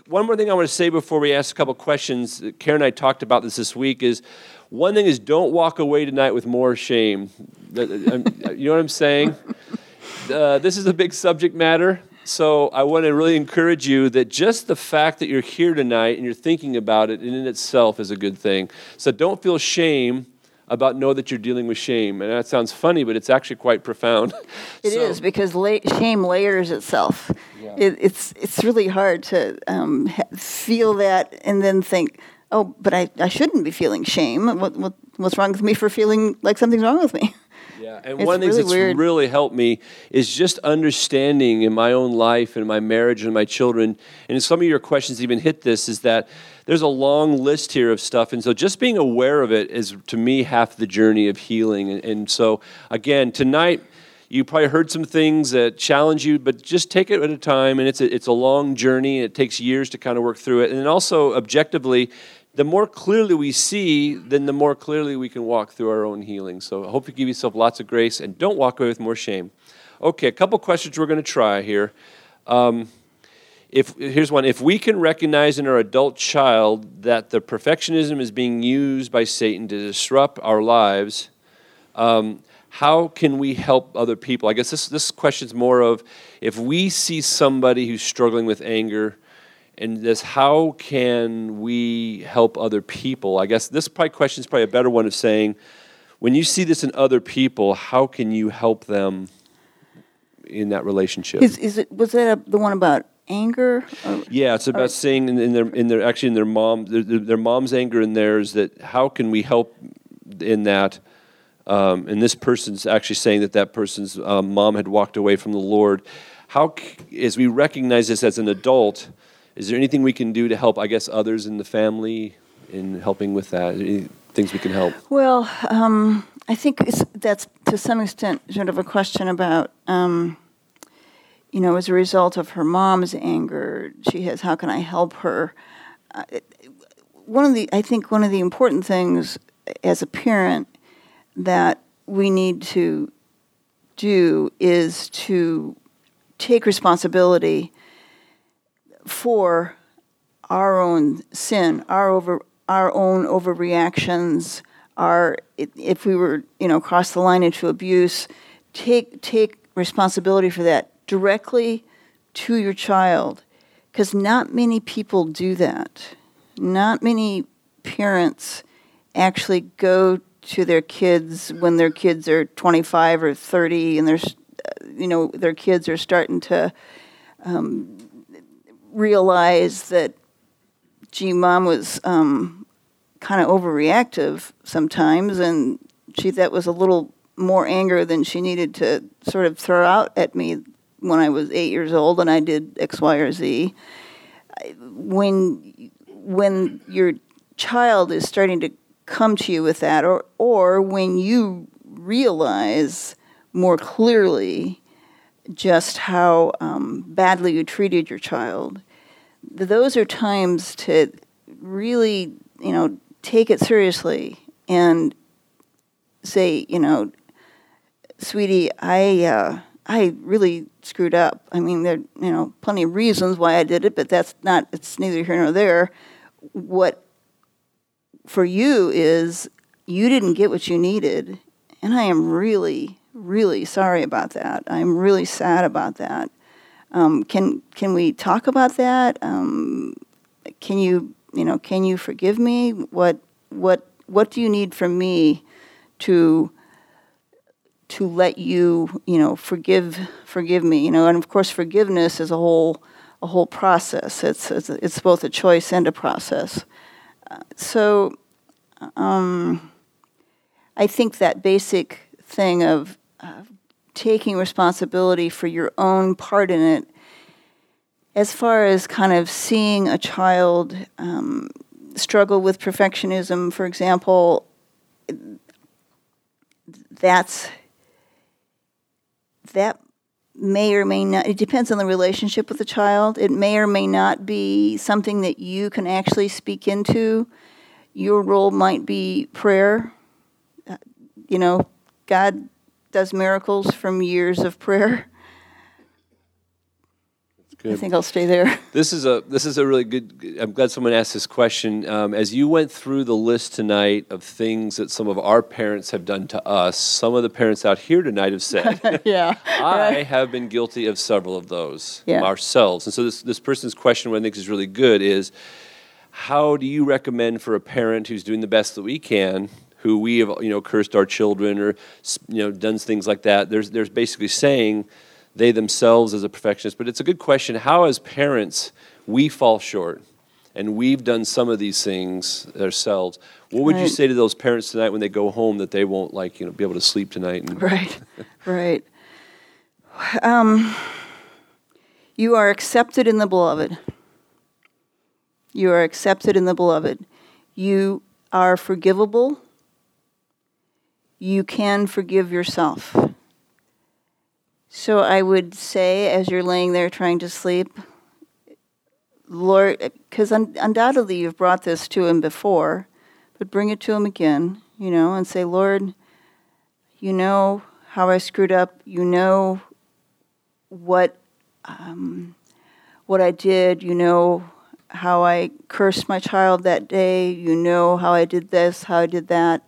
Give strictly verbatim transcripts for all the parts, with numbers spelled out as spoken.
one more thing I want to say before we ask a couple questions. Karen and I talked about this this week. Is one thing is don't walk away tonight with more shame. You know what I'm saying? Uh, this is a big subject matter. So I want to really encourage you that just the fact that you're here tonight and you're thinking about it in itself is a good thing. So don't feel shame about know that you're dealing with shame. And that sounds funny, but it's actually quite profound. It so, is, because la- shame layers itself. Yeah. It, it's it's really hard to um, ha- feel that and then think, oh, but I, I shouldn't be feeling shame. What, what What's wrong with me for feeling like something's wrong with me? Yeah, and it's one of the things really that's weird. really helped me is just understanding in my own life and my marriage and my children, and some of your questions even hit this, is that there's a long list here of stuff, and so just being aware of it is, to me, half the journey of healing. And, and so, again, tonight, you probably heard some things that challenge you, but just take it at a time, and it's a, it's a long journey. It takes years to kind of work through it. And then also, objectively, the more clearly we see, then the more clearly we can walk through our own healing. So I hope you give yourself lots of grace and don't walk away with more shame. Okay, a couple questions we're going to try here. Um, if here's one. If we can recognize in our adult child that the perfectionism is being used by Satan to disrupt our lives, um, how can we help other people? I guess this, this question's more of, if we see somebody who's struggling with anger, and this, how can we help other people? I guess this probably question is probably a better one of saying, when you see this in other people, how can you help them in that relationship? Is, is it was that a, the one about anger? Or, yeah, it's about or, saying in, in their in their actually in their mom their, their mom's anger and theirs, that how can we help in that? Um, and this person's actually saying that that person's um, mom had walked away from the Lord. How, as we recognize this as an adult, is there anything we can do to help, I guess, others in the family in helping with that? Any things we can help? Well, um, I think it's, that's to some extent sort of a question about, um, you know, as a result of her mom's anger, she has, how can I help her? Uh, one of the, I think one of the important things as a parent that we need to do is to take responsibility for our own sin, our over, our own overreactions, our if we were, you know, cross the line into abuse, take take responsibility for that directly to your child, because not many people do that. Not many parents actually go to their kids when their kids are twenty-five or thirty, and there's, you know, their kids are starting to Um, realize that, gee, mom was um, kind of overreactive sometimes, and she that was a little more anger than she needed to sort of throw out at me when I was eight years old and I did X, Y, or Z. When when your child is starting to come to you with that, or or when you realize more clearly just how um, badly you treated your child, those are times to really, you know, take it seriously and say, you know, sweetie, I uh, I really screwed up. I mean, there are, you know, plenty of reasons why I did it, but that's not, it's neither here nor there. What for you is you didn't get what you needed, and I am really, really sorry about that. I'm really sad about that. Um, can can we talk about that? Um, can you you know can you forgive me? What what what do you need from me to to let you you know forgive forgive me? You know, and of course, forgiveness is a whole a whole process. It's it's, it's both a choice and a process. Uh, so, um, I think that basic thing of uh, taking responsibility for your own part in it, as far as kind of seeing a child um, struggle with perfectionism, for example, that's that may or may not, it depends on the relationship with the child. It may or may not be something that you can actually speak into. Your role might be prayer. Uh, you know, God does miracles from years of prayer. Good. I think I'll stay there. This is a this is a really good. I'm glad someone asked this question. Um, as you went through the list tonight of things that some of our parents have done to us, some of the parents out here tonight have said, yeah, I right. have been guilty of several of those Yeah. ourselves. And so this this person's question, what I think is really good, is how do you recommend for a parent who's doing the best that we can, who we have you know cursed our children or you know done things like that? There's there's basically saying they themselves as a perfectionist. But it's a good question. How, as parents, we fall short, and we've done some of these things ourselves. What would right. you say to those parents tonight when they go home that they won't like you know be able to sleep tonight? And right, right. Um, you are accepted in the beloved. You are accepted in the beloved. You are forgivable. You can forgive yourself. So I would say, as you're laying there trying to sleep, Lord, because un- undoubtedly you've brought this to him before, but bring it to him again, you know, and say, Lord, you know how I screwed up. You know what um, what I did. You know how I cursed my child that day. You know how I did this, how I did that.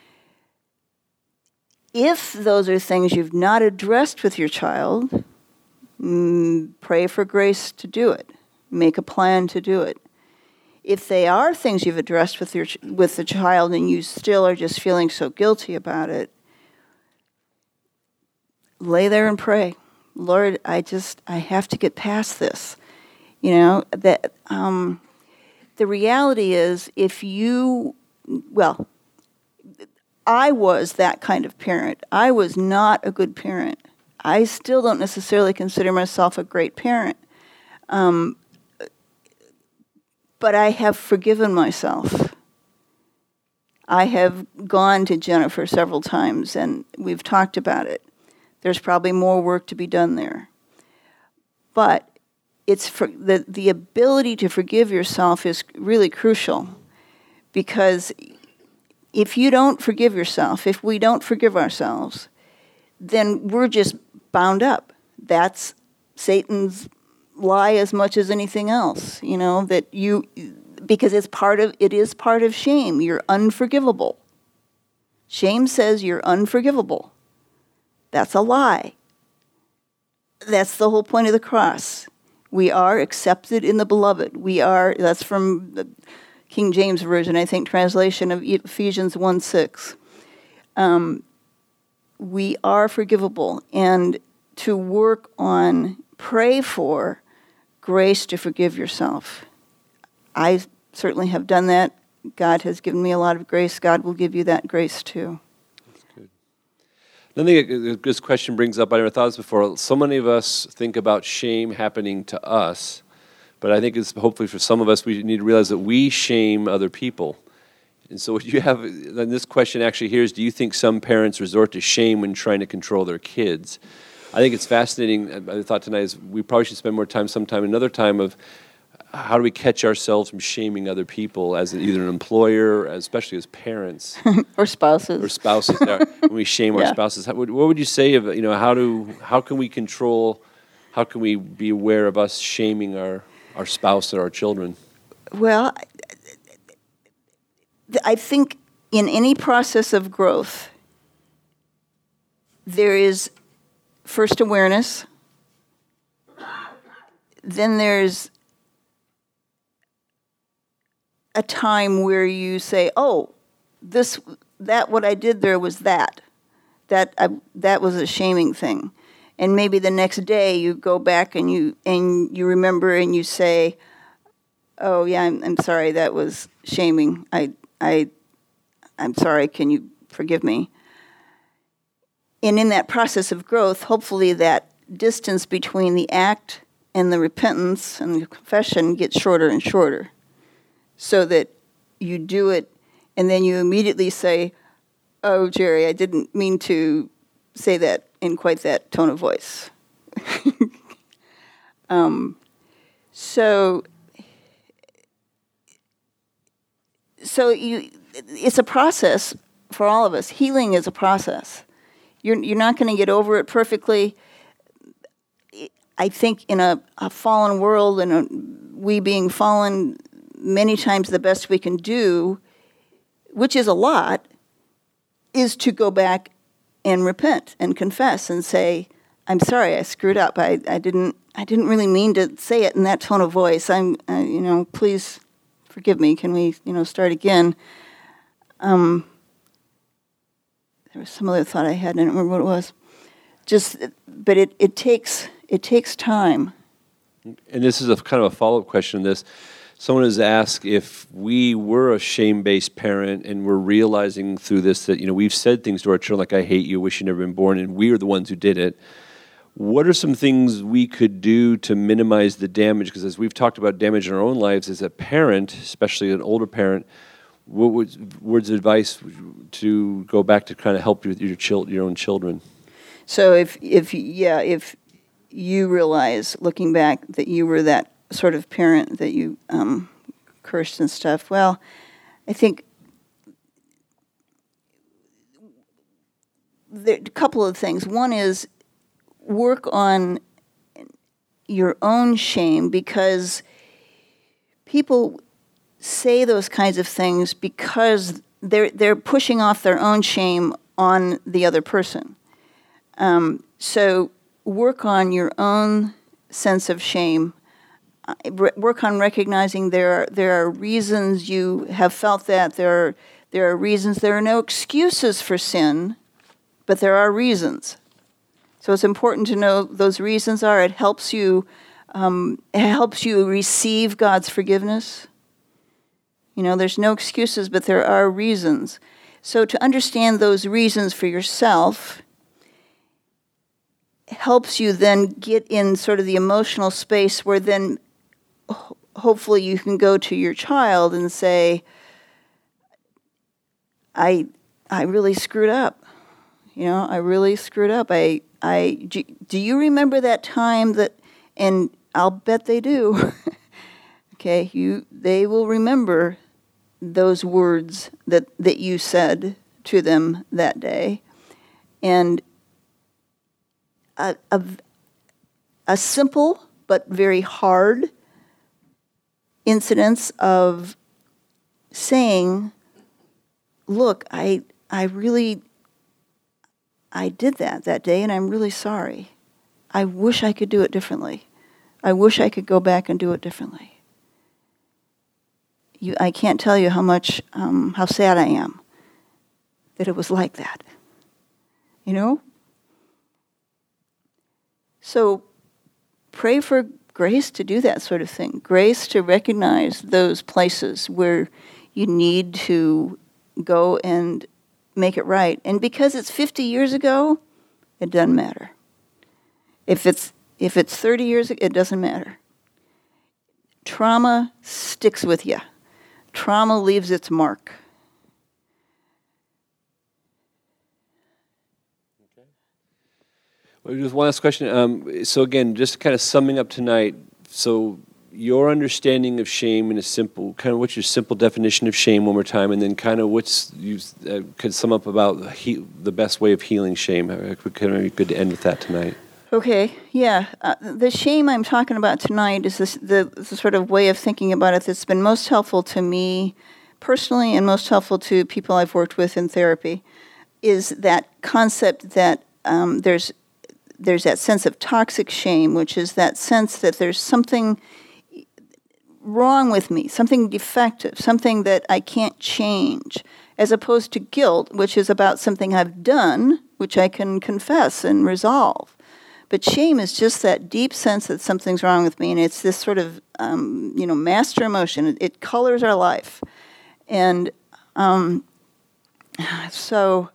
If those are things you've not addressed with your child, mm, pray for grace to do it. Make a plan to do it. If they are things you've addressed with your with the child and you still are just feeling so guilty about it, lay there and pray. Lord, I just I have to get past this. You know that um, the reality is, if you well. I was that kind of parent. I was not a good parent. I still don't necessarily consider myself a great parent. Um, but I have forgiven myself. I have gone to Jennifer several times, and we've talked about it. There's probably more work to be done there. But it's for the, the ability to forgive yourself is really crucial, because if you don't forgive yourself, if we don't forgive ourselves, then we're just bound up. That's Satan's lie as much as anything else, you know, that you, because it's part of, it is part of shame. You're unforgivable. Shame says you're unforgivable. That's a lie. That's the whole point of the cross. We are accepted in the beloved. We are, that's from the King James Version, I think, translation of Ephesians one six. Um, we are forgivable, and to work on, pray for grace to forgive yourself. I certainly have done that. God has given me a lot of grace. God will give you that grace too. That's good. Another thing this question brings up, I never thought of this before. So many of us think about shame happening to us. But I think it's hopefully for some of us, we need to realize that we shame other people. And so what you have, and this question actually here is, do you think some parents resort to shame when trying to control their kids? I think it's fascinating. I thought tonight is we probably should spend more time sometime, another time of how do we catch ourselves from shaming other people as either an employer, especially as parents. or spouses. Or spouses, when we shame yeah. our spouses. What would you say of, you know, how do, how can we control, how can we be aware of us shaming our our spouse or our children? Well, I think in any process of growth, there is first awareness, then there's a time where you say, oh, this, that, what I did there was that. That, I, that was a shaming thing. And maybe the next day you go back and you and you remember and you say, "Oh yeah, I'm, I'm sorry. That was shaming. I I I'm sorry. Can you forgive me?" And in that process of growth, hopefully that distance between the act and the repentance and the confession gets shorter and shorter, so that you do it and then you immediately say, "Oh, Jerry, I didn't mean to say that in quite that tone of voice." um, so, so you, it's a process for all of us. Healing is a process. You're you're not going to get over it perfectly. I think in a, a fallen world and a, we being fallen, many times the best we can do, which is a lot, is to go back and repent and confess and say, I'm sorry, I screwed up. I, I didn't I didn't really mean to say it in that tone of voice. I'm uh, you know, please forgive me. Can we, you know, start again? Um, there was some other thought I had. I don't remember what it was. Just, but it, it takes it takes time. And this is a kind of a follow-up question to this. Someone has asked if we were a shame-based parent and we're realizing through this that, you know, we've said things to our children like, I hate you, wish you'd never been born, and we are the ones who did it. What are some things we could do to minimize the damage? Because as we've talked about damage in our own lives, as a parent, especially an older parent, what would, words of advice to go back to kind of help your your, chil- your own children? So if, if yeah, if you realize, looking back, that you were that sort of parent that you um, cursed and stuff, well, I think there are a couple of things. One is work on your own shame, because people say those kinds of things because they're they're pushing off their own shame on the other person. Um, so work on your own sense of shame. Uh, re- work on recognizing there are, there are reasons you have felt that. There are, there are reasons. There are no excuses for sin, but there are reasons. So it's important to know those reasons are. It helps you, um, it helps you receive God's forgiveness. You know, there's no excuses, but there are reasons. So to understand those reasons for yourself helps you then get in sort of the emotional space where then ho- hopefully you can go to your child and say, I I really screwed up. You know, I really screwed up. I I do, do you remember that time that, and I'll bet they do. Okay, you they will remember those words that, that you said to them that day. And a, a, a simple but very hard incidence of saying, look, I I really, I did that that day, and I'm really sorry. I wish I could do it differently. I wish I could go back and do it differently. You, I can't tell you how much, um, how sad I am that it was like that. You know? So pray for grace to do that sort of thing. Grace to recognize those places where you need to go and make it right. And because it's fifty years ago, it doesn't matter. If it's if it's thirty years ago, it doesn't matter. Trauma sticks with you. Trauma leaves its mark. Okay. Well, just one last question. Um, so again, just kind of summing up tonight. So your understanding of shame in a simple, kind of what's your simple definition of shame one more time, and then kind of what's, you uh, could sum up about he, the best way of healing shame. I could kind of good to end with that tonight. Okay, yeah. Uh, the shame I'm talking about tonight is this, the, the sort of way of thinking about it that's been most helpful to me personally and most helpful to people I've worked with in therapy, is that concept that um, there's there's that sense of toxic shame, which is that sense that there's something wrong with me, something defective, something that I can't change, as opposed to guilt, which is about something I've done, which I can confess and resolve. But shame is just that deep sense that something's wrong with me, and it's this sort of, um, you know, master emotion. It, it colors our life. And um, so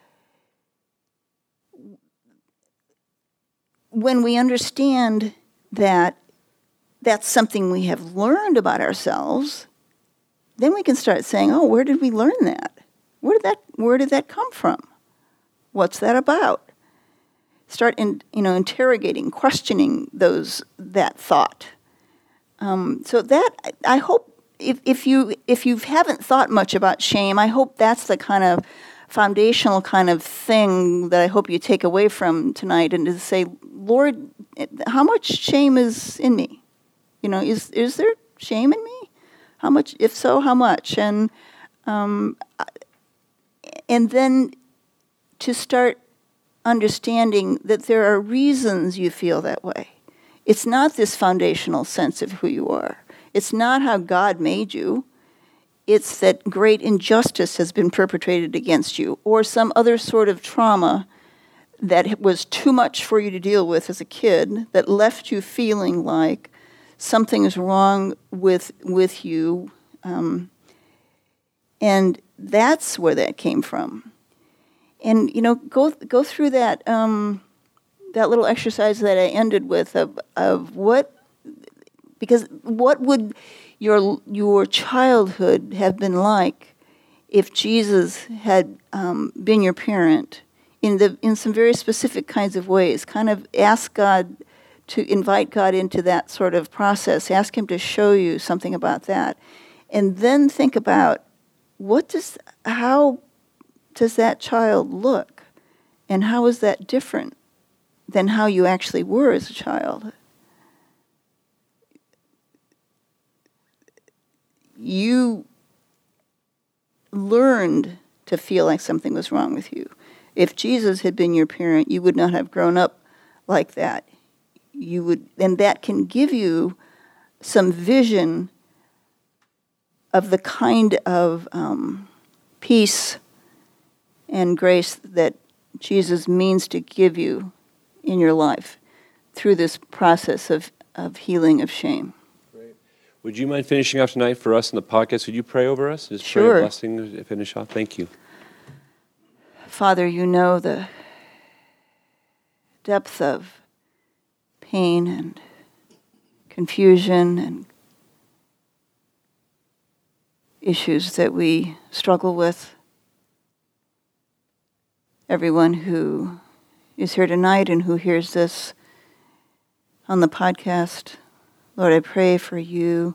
when we understand that that's something we have learned about ourselves, then we can start saying, oh, where did we learn that? Where did that, where did that come from? What's that about? Start in, you know, interrogating, questioning those that thought. Um, so that I hope if if you if you haven't thought much about shame, I hope that's the kind of foundational kind of thing that I hope you take away from tonight, and to say, Lord, how much shame is in me? You know, is is there shame in me? How much? If so, how much? And um, and then to start understanding that there are reasons you feel that way. It's not this foundational sense of who you are. It's not how God made you. It's that great injustice has been perpetrated against you, or some other sort of trauma that was too much for you to deal with as a kid, that left you feeling like something is wrong with with you. Um, and that's where that came from. And, you know, go go through that um, that little exercise that I ended with of of what, because what would your your childhood have been like if Jesus had um, been your parent in the in some very specific kinds of ways? Kind of ask God to invite God into that sort of process. Ask Him to show you something about that, and then think about what does how does that child look, and how is that different than how you actually were as a child? You learned to feel like something was wrong with you. If Jesus had been your parent, you would not have grown up like that. You would, and that can give you some vision of the kind of um, peace and grace that Jesus means to give you in your life through this process of, of healing of shame. Great. Would you mind finishing off tonight for us in the podcast? Would you pray over us? Just Sure. pray a blessing to finish off. Thank you. Father, you know the depth of pain and confusion and issues that we struggle with. Everyone who is here tonight and who hears this on the podcast, Lord, I pray for you,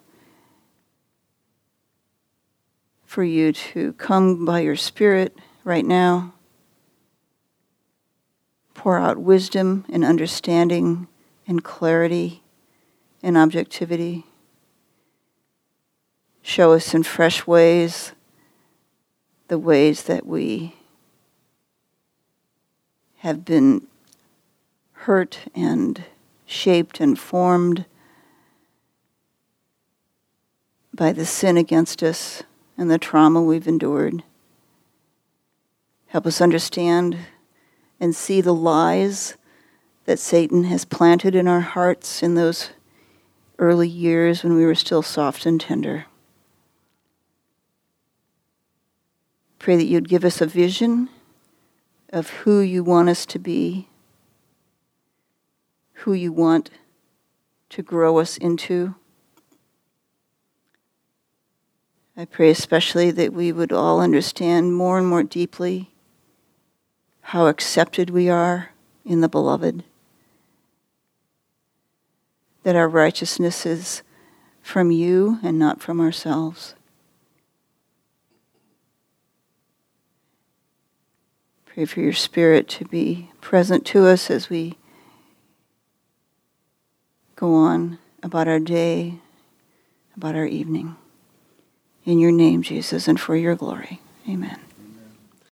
for you to come by your Spirit right now, pour out wisdom and understanding and clarity and objectivity. Show us in fresh ways the ways that we have been hurt and shaped and formed by the sin against us and the trauma we've endured. Help us understand and see the lies that Satan has planted in our hearts in those early years when we were still soft and tender. Pray that you'd give us a vision of who you want us to be, who you want to grow us into. I pray especially that we would all understand more and more deeply how accepted we are in the Beloved, that our righteousness is from you and not from ourselves. Pray for your Spirit to be present to us as we go on about our day, about our evening. In your name, Jesus, and for your glory. Amen.